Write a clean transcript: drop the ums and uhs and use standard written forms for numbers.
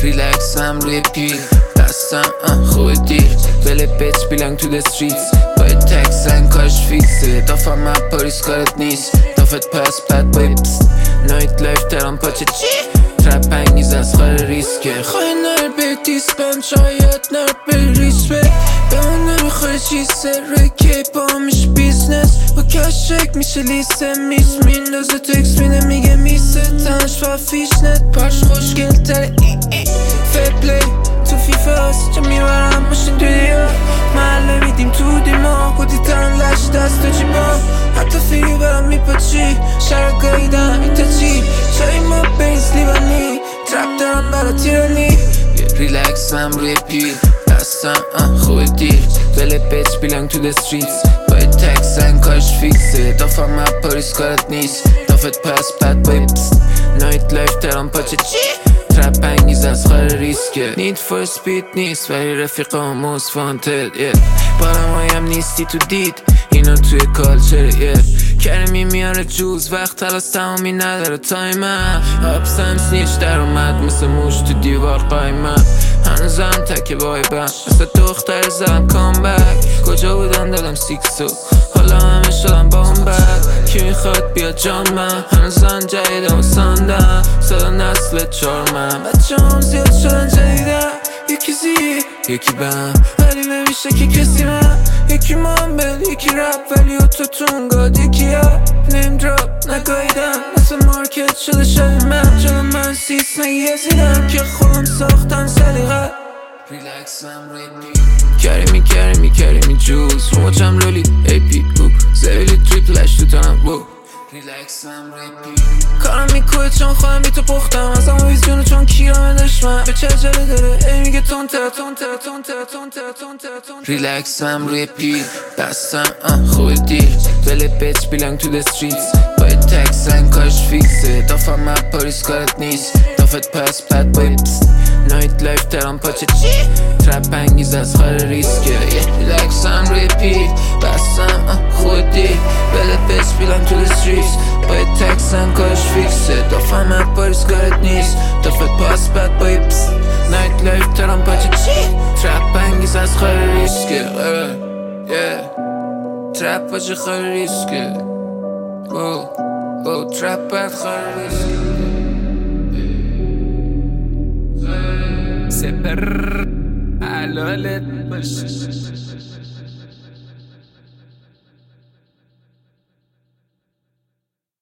ریلکسم روی پیل دستم خوب دیر بله بیچ بیلنگ تو the streets باید تکسن کارش فیکسه دافم من پاریس کارت نیست دافت پس بد باید نایت لایف ترام پاچه چی؟ ترپ انگیز از خار ریسکه خواهی نر به دیسپم شاید نر به ریسپه به من نمیخواه چیزه روی کیپ میشه بیزنس با کشک میشه لیسته میز میندازه تکس مینه میگه میسه تنش و فیشنت پرش خوشگل تره فیپلی تو فیفا هست چه میبرم ماشین تو دیا محله میدیم تو دیما کودی تن لش دست تو جیبا حتی فیری برم میپاچی شرگاهی دم ایتا چی چای ما بینز لیبانی ترپ دارم برا تیرانی ریلکسم روی پیل دستم خوب دیر بله بیچ بیلنگ تو the streets باید تکسن کارش فیکسه دافم من پاریس کارت نیست دافت پس بد باید نایت لایف ترام پاچه چی؟ ترپ انگیز از خار ریسکه نید فور سپید نیست ولی رفیقا موز فانتد بارم هایم نیستی تو دید اینا توی کالچر کرمی میاره جوز وقت تلاس تمامی نداره تایمم آبسم سنیش در اومد مثل موش تو دیوار قایمم هنوزم تکه بایبم مثل دختر زدم کامبک کجا بودم دادم سیکسو حالا همه شدم بامبک کی میخواد بیاد جامم هنوزم جدیدم و ساندم صدا نسل چارمم بچه هم زیاد شدن جدیدم یکی زیر یکی بم ولی نمیشه که کسی من یکی مامبل یکی رپ ولی اوتوتون گاد یکی ها نیم دراپ نگاهیدم مثل مارکت شده شده من جلو من سیس نگیزیدم که خودم ساختم سلیقه ریلکسم روی پی کریمی جوز رو مچم رولی ای پی زویلی تریپلش تو تنم ریلکسم روی پی کارم میکوه چون خواهم بی تو پختم از همه ویزیونو چون کیرم دشمن به چه جله داره ای میگه تون تر ریلکسم روی پیل دستم خوب دیر بله بیچ بیلنگ تو the streets باید تکسن کارش فیکسه دافم من پاریس کارت نیست دافت پس بد باید نایت لایف ترام پاچه چی؟ ترپ انگیز از خار ریسکه ریلکسم روی پیل دستم خوب دیر بله بیچ بیلنگ تو the streets باید تکسن کارش فیکسه دافم من پاریس کارت نیست دافت پس بد باید نایت لایف ترام پاچه چی؟ ترپ انگیز از خار ریسکه ترپ پاچه خار ریسکه ترپ بد خار ریسکه سپر حلالت باشه